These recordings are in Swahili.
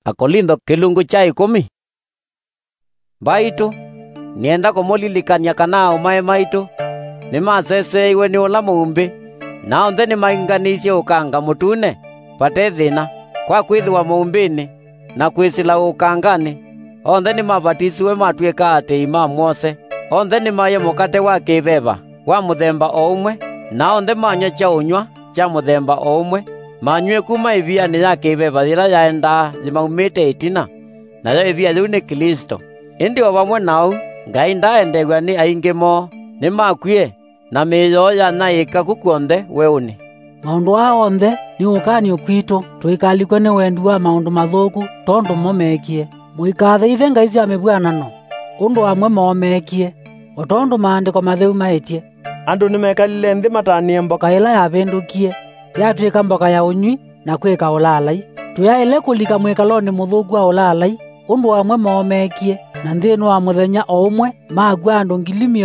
Akolintho kilungu cha 10. Baitu nienda kumulilikania kana umae maitu nimaseseiwe ni ula muumbi na onthe nimainganisye ukanga mutune pate thina kwa kwithiwa muumbini na kwisila ukangani. Onthe nimabatisiwe matwika ati ima mwose. Onthe nimaye mukate wa kibeba wa muthemba o umwe na onthe manywe cha unywa cha muthemba o umwe. Manywe kuma iviani ya kibeba ila yaenda limaumite itina nayo ivia liu ni Kristo. Indi o vamwe nau Ngai ndaendegwa ni aingi mo nimakwie na miyo ya naika kukuonthe weuni. Maundu a onthe ni ukani ukwitu tuikalikwe ni wendu wa maundu mathuku tondu momekie. Muikathaithe Ngai cia mibwanano undu amwe momekie o tondu maandiko matheu maitie. Andu nimekalile nthi matanie mboka ila yavindukie yatwika mboka ya unywi na kwika ulalai. Tuyaile kulika mwikaloni muthuku wa ulalai undu amwe momekie na nthini wa muthenya o umwe magua andu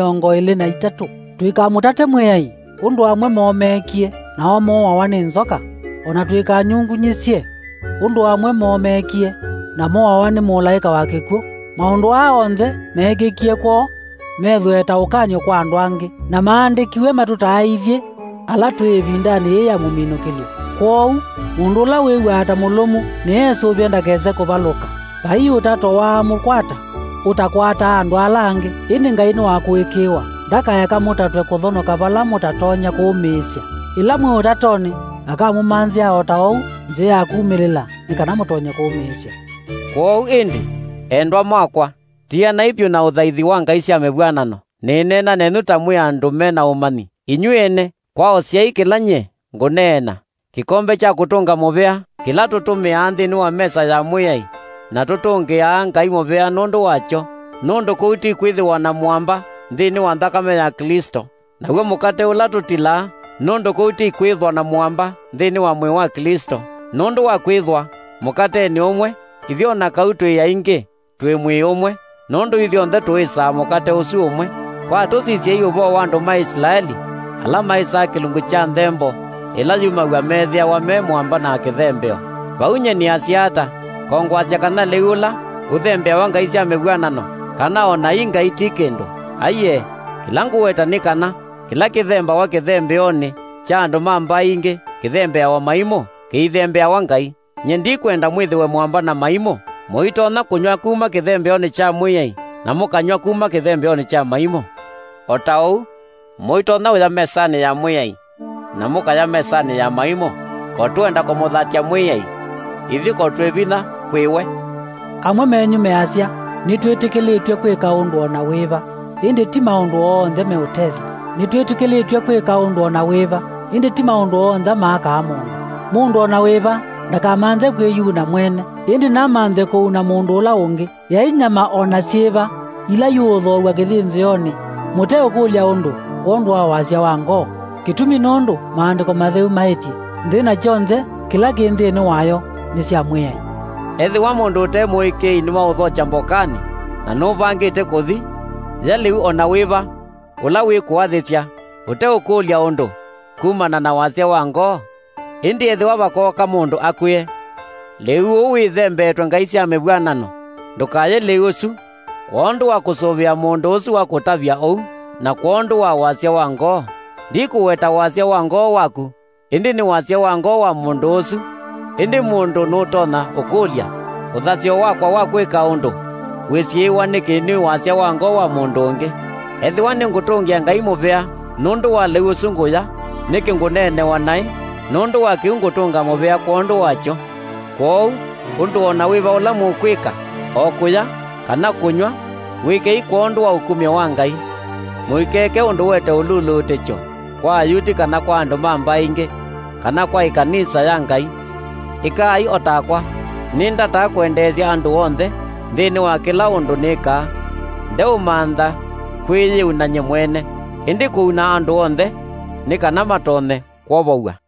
23,000. Tuikamutate mwiyai undu amwe momekie na omo wa ni nzoka. Ona tuikanyungunyisye undu amwe momekie na moa ni mulaika wa gikuo. Maundu a onthe megikie kwao methweta ukanyo kwa andu angi na maandikiwe matutaithie ala twivindani ya muminukilio. Kwou mundu ula wiwata mulumu ni Yesu vyenda keze kuvaluka. Pai utato wa mukwata utakwata andu alangi ini Ngai ni wakuikiwa ndakaya kamutatwe kuthonoka vala mutatonya kuumisya. Ila mwe utatoni akamumanzia otaou nzi ya kumilila nikana mutonya kuumisya. Kwou indi endwa mwakwa tia na ipyo na uthaithi wa Ngai cia mibwanano ninena nenu tamwe andu mena umani. Inyuene kwao ciai kila nye ngunena kikombe cha kutunga muvea kila tutumia nthini wa mesa ya mwiyai na tutungia Ngai muvea nundu wacho nundu kuti kwithiwa na mwamba nthini wa thakame ya Kristo. Naguo mukate ula tutila nundu kuti kwithwa na mwamba nthini wa mwi wa Kristo. Nundu wa kwithwa mukate ni umwe ithio na kau twi aingi twi mwi umwe nundu ithio nthe twisa mukate ucio umwe. Kwa tucicie yuvo wa andu ma Israeli ala maisa kilungu cha nthembo ila yumagwa methia wa me mwamba na kithembeo. Vaunye ni asiata kongwasya kana liula uthembea wa Ngai cia mibwanano kana ona inga itikindu. Aiye kila nguweta ni kana kila kithemba wa kithembeoni cha andu mamba ingi kithembea wa maimo kiithembea wa Ngai. Nyendi kwenda mwithiwe mwamba na maimo muitona kunywa kuma kithembeoni cha mwiyai na mukanywa kuma kithembeoni cha maimo. Otau muitona uya mesani ya mwiyai na mukaya mesani ya maimo ko twenda kumuthatia mwiyai ithi ko twivina kwiwe. Amwe menyu measya ni twitikilitwe kwika undu ona wiva indi ti maundu onthe meutethi. Ni twitikilitwe kwika undu ona wiva indi ti maundu onthe maka mundu ona wiva ndakamanthe kwiyuna mwene indi namanthe kuuna mundu ula ungi. Yainyama ona siva ila yuthogwa kithinzioni mute ukulya undu wa wasya wa ngoo. Kitumi nundu maandiko matheu maitie nthina chonthe kila kinthini wayo ni cia mwiyai. Ethi wa mundu ute muikii ni wa uthocha mbokani na nuvangite kuthi yaliu ona wiva ula wikuathithya ute ukulya undu kumana na wasya wa ngoo. Indi ethi wa vakoka mundu akwie liu uwithembetwe Ngai cia mibwanano ndukaye liu ucu kwondu wa kusuvia mundu ucu wa kutavya ou na kwondu wa wasya wa ngoo. Ndikuweta wasya wa ngoo waku indi ni wasya wa ngoo wa mundu ucu. Indi mundu nutona ukulya uthasyo wakwa wa kwika undu wisyiwa ni kini wasya wa ngoo wa mundu ungi. Ethiwa ni ngutungia Ngai muvea nundu wa liu ucu nguya niki ngunenewa nai nundu wa kiu ngutunga muvea kwondu wacho. Kwou undu ona wiva ula mukwika o kuya kana kunywa wikei kwondu wa ukumio wa Ngai. Muikeke undu wete ululu uticho kwa ayuti kana kwa andu mamba ingi kana kwa ikanisa ya Ngai. Ikai otakwa nindataa kwendesya andu onthe nthini wa kila undu nika ndeumantha kwiyiunanye mwene indi kuuna andu onthe ni kana matone kwovaua.